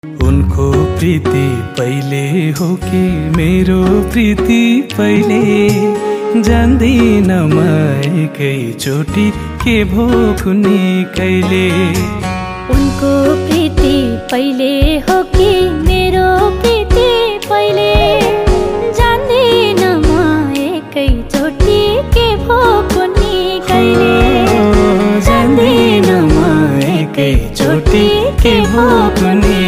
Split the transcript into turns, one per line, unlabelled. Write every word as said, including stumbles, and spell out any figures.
उनको प्रीति पहिले हो कि मेरो प्रीति पहिले, जान्दिन म एकैचोटि के भो कुनी कहिले।
उनको प्रीति पहिले हो कि मेरो प्रीति पहिले, जान्दिन म एकैचोटि के भो कुनी कहिले।
जान्दिन म एकैचोटि के भो कुनी